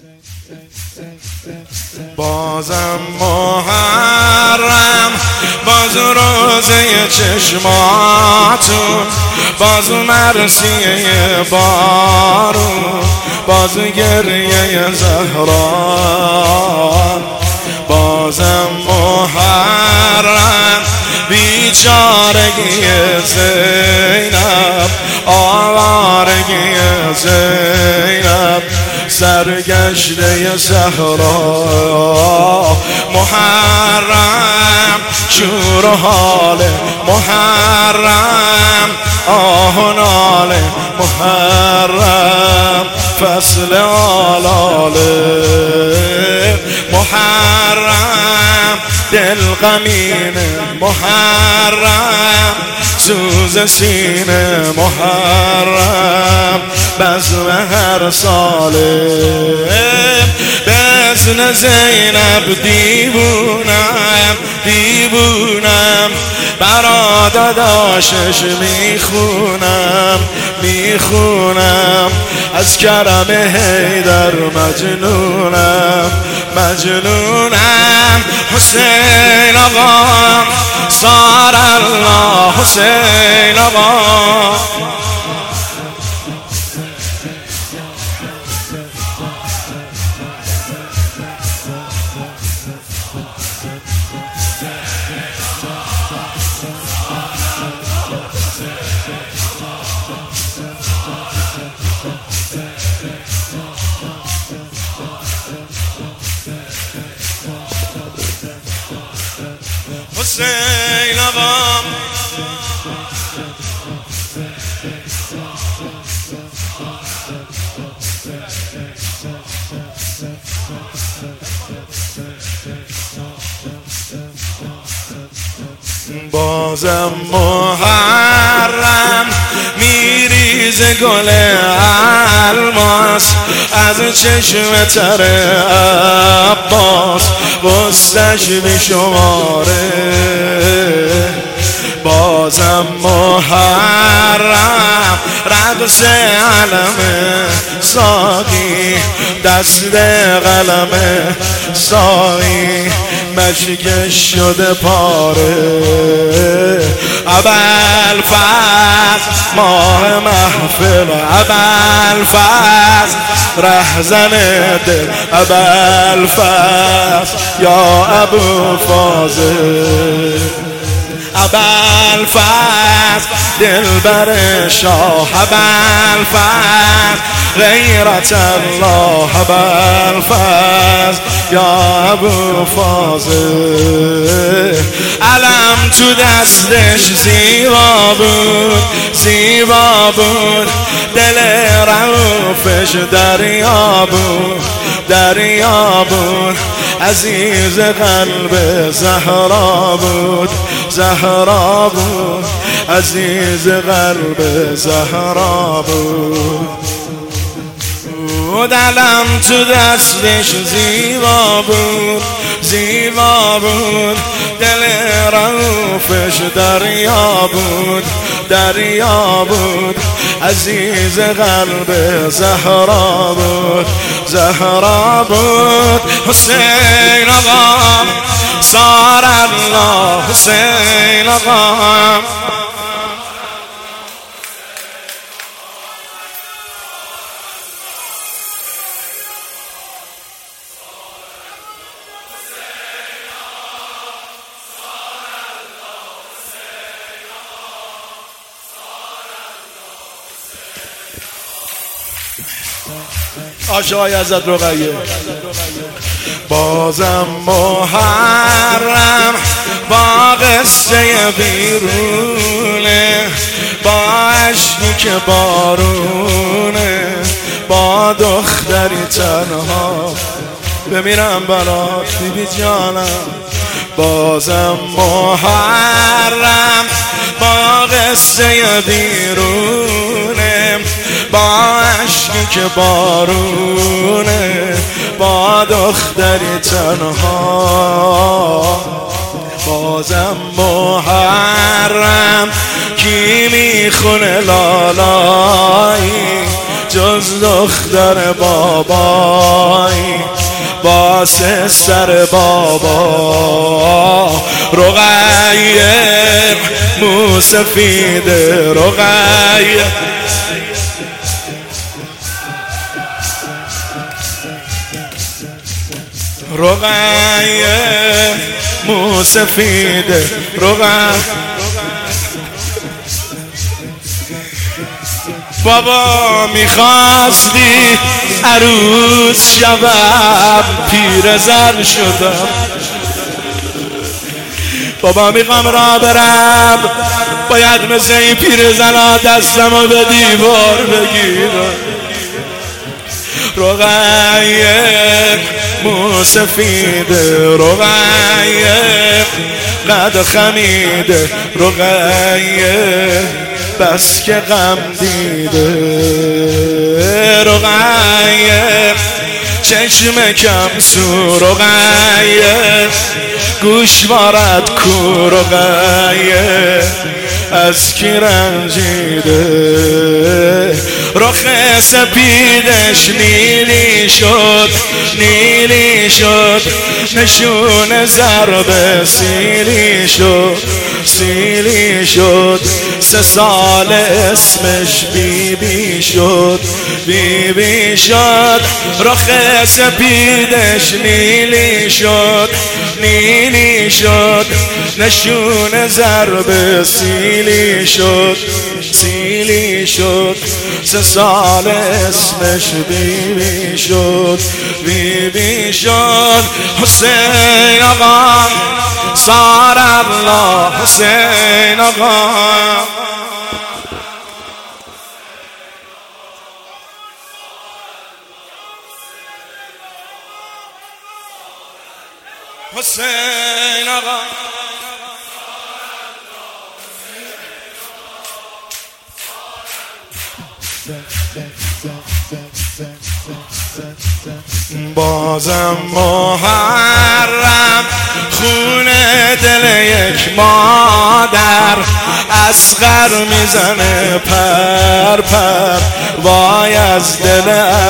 بازم محرم، باز روزه چشماتون، باز مرسیه بارون، باز گریه زهرا. بازم محرم، بیچارگی زینب، آوارگی زینب، سرگشته صحرا. محرم شور و حال، محرم آه و ناله، محرم فصل آلاله. محرم دل غمینه، محرم سوز سینه، محرم بزم هر ساله. بزن زینب دیوونم، دیوونم برا داداشش میخونم، میخونم از کرم حیدر مجنونم، مجنونم. حسین آقا صار الله، حسین آقا. حسین آقا بازم محرم، میریزه گل الماس از چشم تر عباس، غصه‌اش بیشماره. بازم محرم، رقص علم ساقی، دست قلم ساقی، مشکش شده پاره. ابوالفضل ماه محفل، ابوالفضل رهزن دل، ابوالفضل یا ابو فاضل. ابوالفضل دلبر شاه، ابوالفضل غیرت الله، ابوالفضل یا ابو فاضل. علم تو دستش زیبا بود، زیبا بود، دل رؤوفش دریا بود، دریا بود، عزیز قلب زهرا بود، زهرا بود، عزیز قلب زهرا بود. علم تو دستش زیبا بود، زیبا بود، دل رؤوفش دریا بود، دریا بود، عزیز قلب زهرا بود، زهرا بود. حسین آقا صار الله، حسین آقا. آشای ازت رقیه. بازم محرم، با قصه بیرونه، با عشقی که بارونه، با دختری تنها بمیرم برات بیبی جانم. بازم محرم، با قصه بیرونه، با عشقی که بارونه، با دختری تنها. بازم محرم، کی میخونه لالایی جز دختر بابایی، راس سر بابا رقیه موسفید رقیه رقیه موسفید رقیه بابا میخواستی عروس شبم پیرزن شدم بابا میخوام را برم باید مثل این پیرزنا دستمو به دیوار بگیرم رقیه موسفید رقیه قد خمید رقیه بس که غم دیده رقیه چشم کم سو رقیه گوشوارت کو رقیه از کی رنجیده رخ سپیدش نیلی شد نیلی شد نشون ضرب سیلی شد سیلی شد 3 سال اسمش بیبی شد بیبی شد رخ سپیدش نیلی شد نیلی شد نشون ضرب سیلی شد سیلی شد 3 سال اسمش بیبی شد بیبی شد حسین آقا سار الله حسین آقا حسین آقا بازم محرم خونه دل یک مادر اصغر میزنه پر پر وای از دل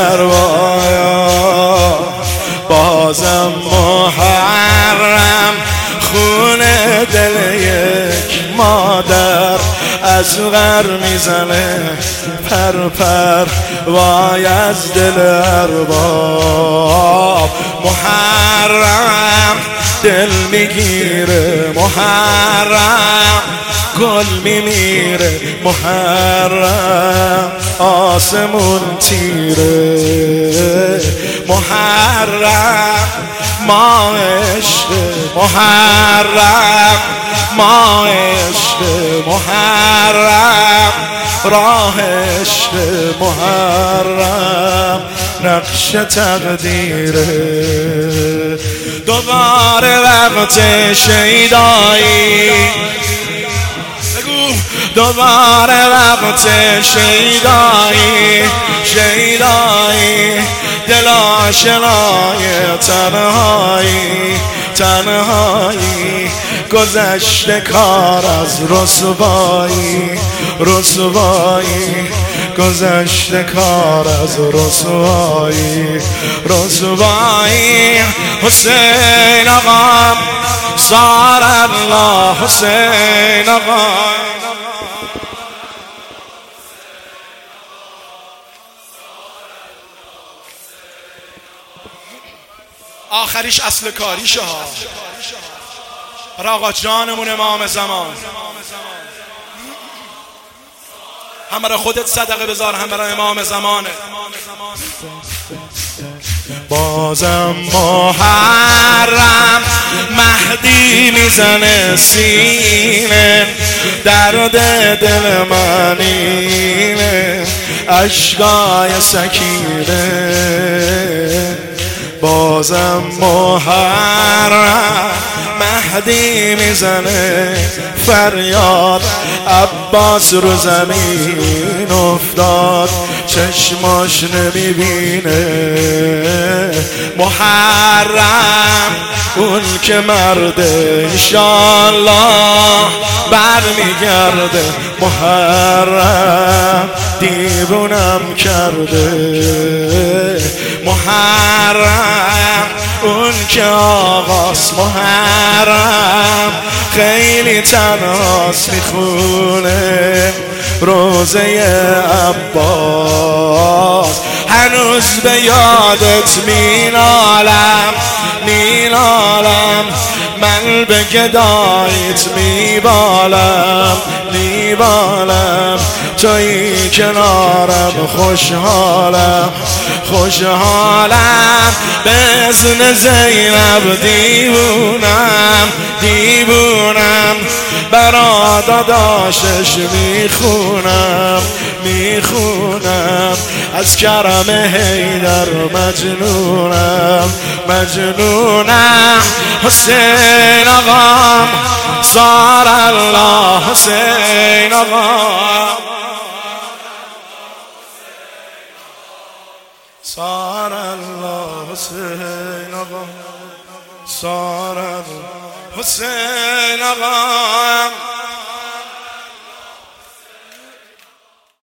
ارواح بازم محرم خونه دل یک مادر اصغر میزنه پر پر وای از دل ارباب محرم دل میگیره محرم گل میمیره محرم آسمون تیره محرم ما عشق محرم ما عشق محرم راه عشق محرم نقش تقدیره دوباره وقت شیدایی دوباره وقت شیدایی شیدایی دل آشنای تنهایی تنهایی گذشته کار از رسوایی رسوایی گذشته کار از رسوایی رسوایی حسین آقا سار الله حسین آقا آخریش اصل کاریشه ها برای آقا جانمون امام زمان هم برای خودت صدقه بذار هم برای امام زمانه بازم محرم مهدی میزنه سینه درد دل من اینه اشکای سکینه بازم محرم مهدی میزنه فریاد عباس رو زمین افتاد چشماش نمیبینه محرم اون که مرده انشالله برمیگرده محرم دیوونم کرده محرم اون که آقاست محرم خیلی تنهاست میخونه روزه عباس هنوز به یادت مینالم من به گدایت میبالم توی کنارم خوشحالم به اذن زینب دیوونم برا داداشش میخونم از کرم حیدر مجنونم حسین آقام زار الله حسین آقام زار الله حسین آقام زار الله حسین آقام